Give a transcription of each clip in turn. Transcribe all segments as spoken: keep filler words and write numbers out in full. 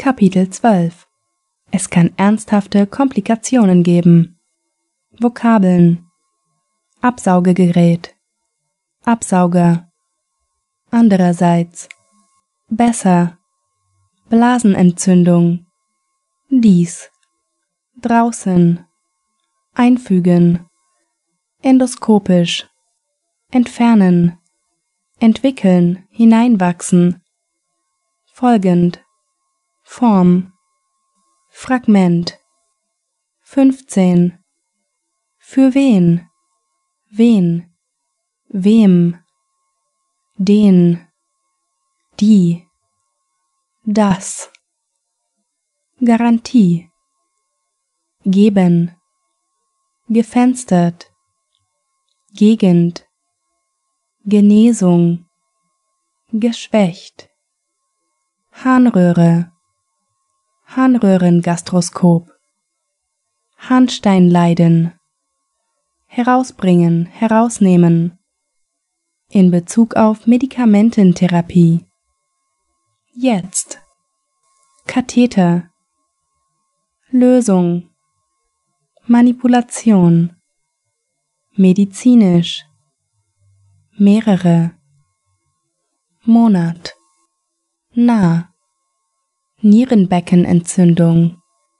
Kapitel zwölf. Es kann ernsthafte Komplikationen geben. Vokabeln: Absaugegerät, Absauger, andererseits, besser, Blasenentzündung, dies, draußen, einfügen, endoskopisch, entfernen, entwickeln, hineinwachsen, folgend, Form, Fragment, fünfzehn, für wen, wen, wem, den, die, das, Garantie, geben, gefenstert, Gegend, Genesung, geschwächt, Harnröhre, Harnröhrengastroskop, Harnsteinleiden, herausbringen, herausnehmen, in Bezug auf Medikamententherapie, jetzt, Katheter, Lösung, Manipulation, medizinisch, mehrere, Monat, nah, Nierenbeckenentzündung,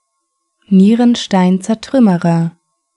Nierensteinzertrümmerer,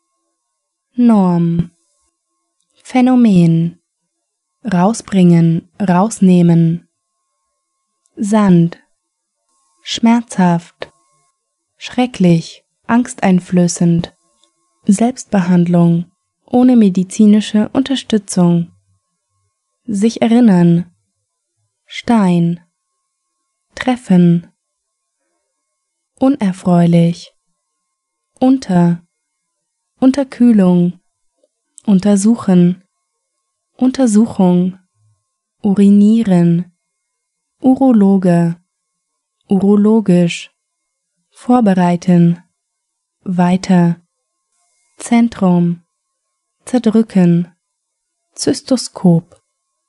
Norm, Phänomen, rausbringen, rausnehmen, Sand, schmerzhaft, schrecklich, angsteinflößend, Selbstbehandlung, ohne medizinische Unterstützung, sich erinnern, Stein, treffen, unerfreulich, unter, Unterkühlung, untersuchen, Untersuchung, urinieren, Urologe, urologisch, vorbereiten, weiter, Zentrum, zerdrücken, Zystoskop.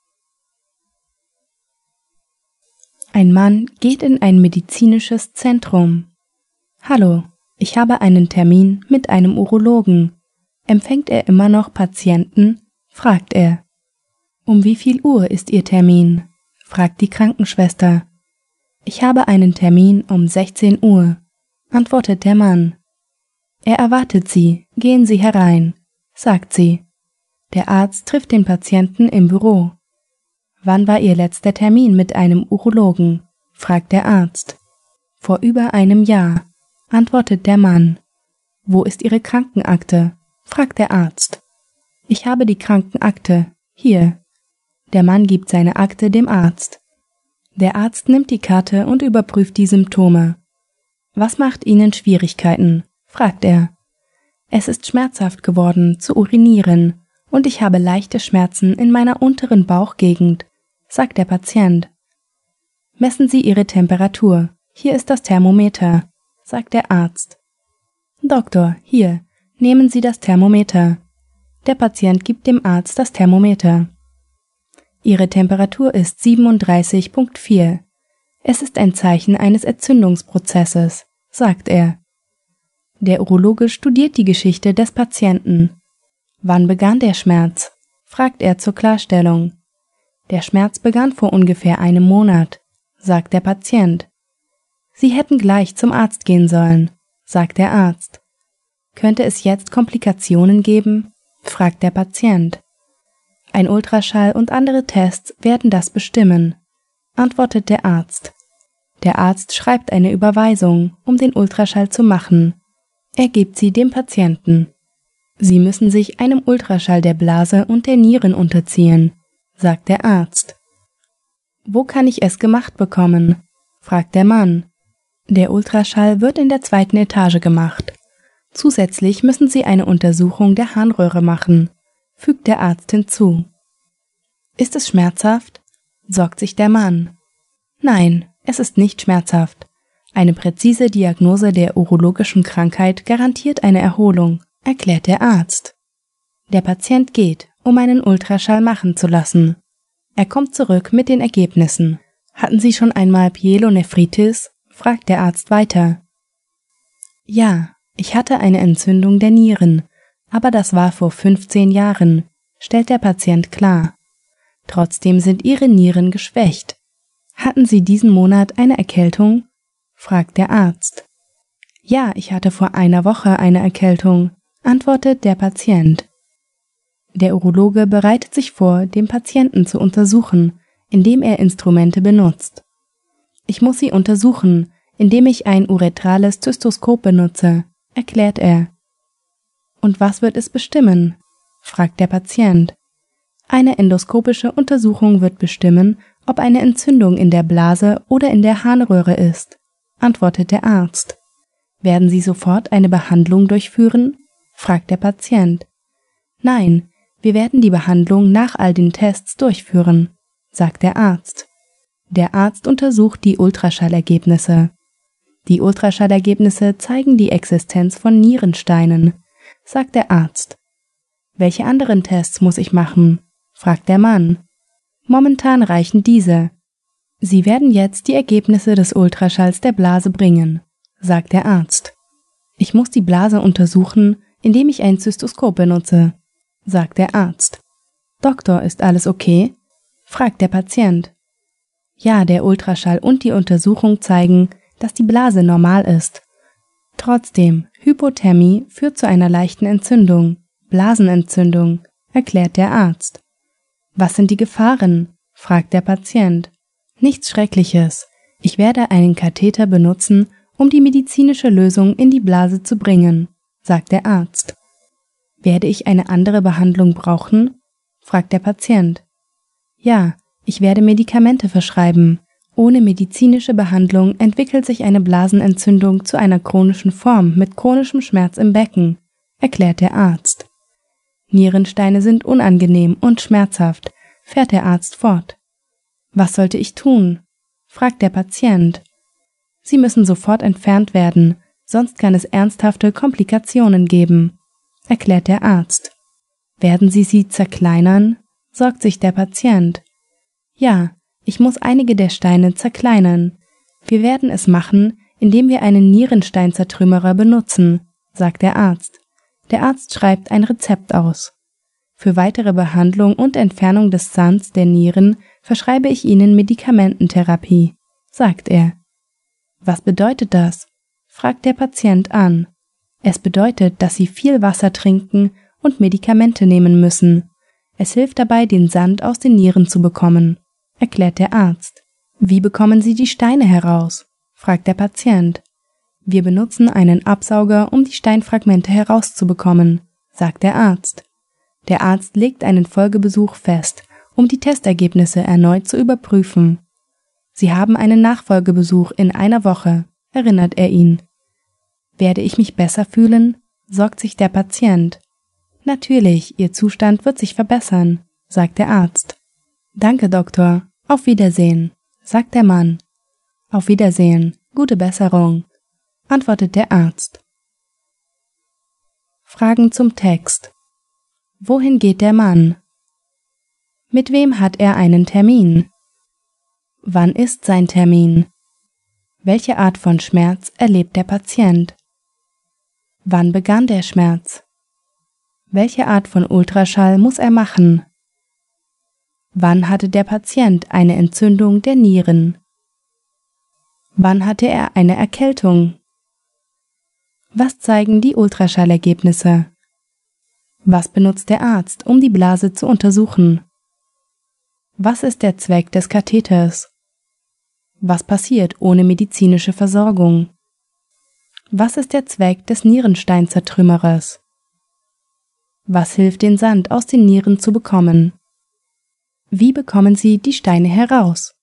Ein Mann geht in ein medizinisches Zentrum. Hallo, ich habe einen Termin mit einem Urologen. Empfängt er immer noch Patienten? Fragt er. Um wie viel Uhr ist Ihr Termin? Fragt die Krankenschwester. Ich habe einen Termin um sechzehn Uhr, antwortet der Mann. Er erwartet Sie, gehen Sie herein, sagt sie. Der Arzt trifft den Patienten im Büro. Wann war Ihr letzter Termin mit einem Urologen? Fragt der Arzt. Vor über einem Jahr, antwortet der Mann. Wo ist Ihre Krankenakte? Fragt der Arzt. Ich habe die Krankenakte. Hier. Der Mann gibt seine Akte dem Arzt. Der Arzt nimmt die Karte und überprüft die Symptome. Was macht Ihnen Schwierigkeiten? Fragt er. Es ist schmerzhaft geworden, zu urinieren, und ich habe leichte Schmerzen in meiner unteren Bauchgegend, sagt der Patient. Messen Sie Ihre Temperatur. Hier ist das Thermometer, sagt der Arzt. Doktor, hier, nehmen Sie das Thermometer. Der Patient gibt dem Arzt das Thermometer. Ihre Temperatur ist siebenunddreißig Komma vier. Es ist ein Zeichen eines Entzündungsprozesses, sagt er. Der Urologe studiert die Geschichte des Patienten. Wann begann der Schmerz? Fragt er zur Klarstellung. Der Schmerz begann vor ungefähr einem Monat, sagt der Patient. Sie hätten gleich zum Arzt gehen sollen, sagt der Arzt. Könnte es jetzt Komplikationen geben? Fragt der Patient. Ein Ultraschall und andere Tests werden das bestimmen, antwortet der Arzt. Der Arzt schreibt eine Überweisung, um den Ultraschall zu machen. Er gibt sie dem Patienten. Sie müssen sich einem Ultraschall der Blase und der Nieren unterziehen, sagt der Arzt. Wo kann ich es gemacht bekommen? Fragt der Mann. Der Ultraschall wird in der zweiten Etage gemacht. Zusätzlich müssen Sie eine Untersuchung der Harnröhre machen, fügt der Arzt hinzu. Ist es schmerzhaft? Sorgt sich der Mann. Nein, es ist nicht schmerzhaft. Eine präzise Diagnose der urologischen Krankheit garantiert eine Erholung, erklärt der Arzt. Der Patient geht, um einen Ultraschall machen zu lassen. Er kommt zurück mit den Ergebnissen. Hatten Sie schon einmal Pyelonephritis? fragt der Arzt weiter. Ja, ich hatte eine Entzündung der Nieren, aber das war vor fünfzehn Jahren, stellt der Patient klar. Trotzdem sind Ihre Nieren geschwächt. Hatten Sie diesen Monat eine Erkältung? Fragt der Arzt. Ja, ich hatte vor einer Woche eine Erkältung, antwortet der Patient. Der Urologe bereitet sich vor, den Patienten zu untersuchen, indem er Instrumente benutzt. Ich muss sie untersuchen, indem ich ein uretrales Zystoskop benutze, erklärt er. Und was wird es bestimmen? Fragt der Patient. Eine endoskopische Untersuchung wird bestimmen, ob eine Entzündung in der Blase oder in der Harnröhre ist, antwortet der Arzt. Werden Sie sofort eine Behandlung durchführen? Fragt der Patient. Nein, wir werden die Behandlung nach all den Tests durchführen, sagt der Arzt. Der Arzt untersucht die Ultraschallergebnisse. Die Ultraschallergebnisse zeigen die Existenz von Nierensteinen, sagt der Arzt. Welche anderen Tests muss ich machen? Fragt der Mann. Momentan reichen diese. Sie werden jetzt die Ergebnisse des Ultraschalls der Blase bringen, sagt der Arzt. Ich muss die Blase untersuchen, indem ich ein Zystoskop benutze, sagt der Arzt. Doktor, ist alles okay? Fragt der Patient. Ja, der Ultraschall und die Untersuchung zeigen, dass die Blase normal ist. Trotzdem, Hypothermie führt zu einer leichten Entzündung, Blasenentzündung, erklärt der Arzt. Was sind die Gefahren? Fragt der Patient. Nichts Schreckliches. Ich werde einen Katheter benutzen, um die medizinische Lösung in die Blase zu bringen, sagt der Arzt. Werde ich eine andere Behandlung brauchen? Fragt der Patient. Ja, ich werde Medikamente verschreiben. Ohne medizinische Behandlung entwickelt sich eine Blasenentzündung zu einer chronischen Form mit chronischem Schmerz im Becken, erklärt der Arzt. Nierensteine sind unangenehm und schmerzhaft, fährt der Arzt fort. Was sollte ich tun? Fragt der Patient. Sie müssen sofort entfernt werden, sonst kann es ernsthafte Komplikationen geben, erklärt der Arzt. Werden Sie sie zerkleinern? Sorgt sich der Patient. Ja, ich muss einige der Steine zerkleinern. Wir werden es machen, indem wir einen Nierensteinzertrümmerer benutzen, sagt der Arzt. Der Arzt schreibt ein Rezept aus. Für weitere Behandlung und Entfernung des Sands der Nieren verschreibe ich Ihnen Medikamententherapie, sagt er. Was bedeutet das? Fragt der Patient an. Es bedeutet, dass Sie viel Wasser trinken und Medikamente nehmen müssen. Es hilft dabei, den Sand aus den Nieren zu bekommen, erklärt der Arzt. Wie bekommen Sie die Steine heraus? Fragt der Patient. Wir benutzen einen Absauger, um die Steinfragmente herauszubekommen, sagt der Arzt. Der Arzt legt einen Folgebesuch fest, um die Testergebnisse erneut zu überprüfen. Sie haben einen Nachfolgebesuch in einer Woche, erinnert er ihn. Werde ich mich besser fühlen? Sorgt sich der Patient. Natürlich, Ihr Zustand wird sich verbessern, sagt der Arzt. Danke, Doktor. Auf Wiedersehen, sagt der Mann. Auf Wiedersehen, gute Besserung, antwortet der Arzt. Fragen zum Text. Wohin geht der Mann? Mit wem hat er einen Termin? Wann ist sein Termin? Welche Art von Schmerz erlebt der Patient? Wann begann der Schmerz? Welche Art von Ultraschall muss er machen? Wann hatte der Patient eine Entzündung der Nieren? Wann hatte er eine Erkältung? Was zeigen die Ultraschallergebnisse? Was benutzt der Arzt, um die Blase zu untersuchen? Was ist der Zweck des Katheters? Was passiert ohne medizinische Versorgung? Was ist der Zweck des Nierensteinzertrümmerers? Was hilft, den Sand aus den Nieren zu bekommen? Wie bekommen Sie die Steine heraus?